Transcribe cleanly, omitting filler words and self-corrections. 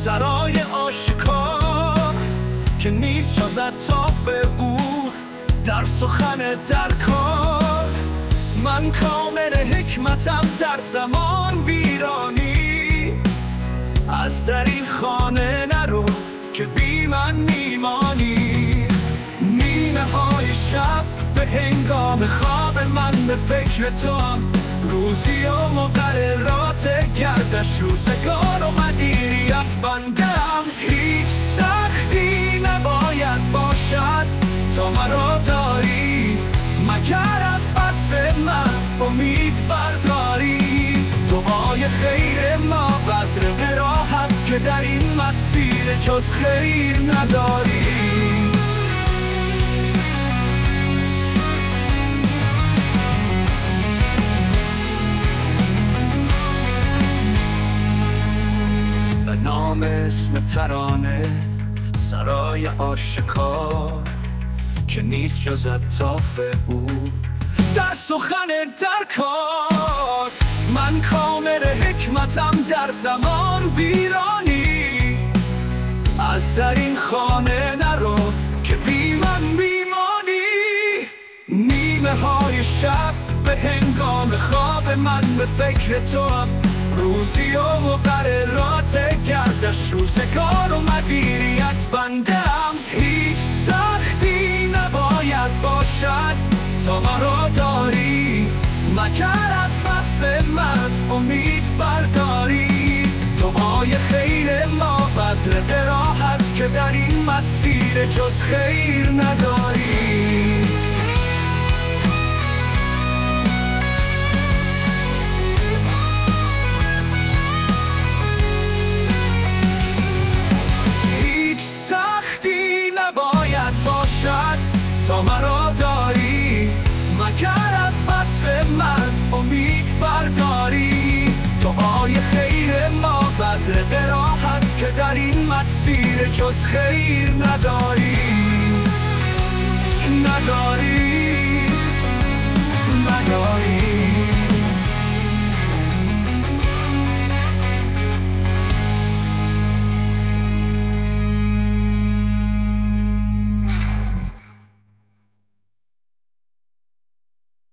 سرای آشکار که نیست جز عطاف او در سخن در کار. من کامل حکمتم در زمان ویرانی، از در این خانه نرو که بی من میمانی. نیمه های شب به هنگام خواب من به فکر توام، روزی و مقررات گردش روزگار و مدیریت بندم. هیچ سختی نباید باشد تا مرا داری، مگر از پس من امید برداری. دعای خیر ما بدر براحت که در این مسیر جز خیر نداری. به نام اسم ترانه سرای آشکار که نیست جز عطاف او در سخن در کار. من کامل حکمتم در زمان ویرانی، از در این خانه نرو که بی من میمانی. نیمه های شب به هنگام خواب من به فکر توام، روزی و مقررات گردش روزگار و مدیریت بندم. هیچ سختی نباید باشد تا مرا داری، مگر از پس من امید برداری. دعای خیر ما بدر براحت که در این مسیر جز خیر نداری. نباید باشد تا مرا داری، مگر از پس من امید برداری. دعای خیر ما بدر براحت که در این مسیر جز خیر نداری. نداری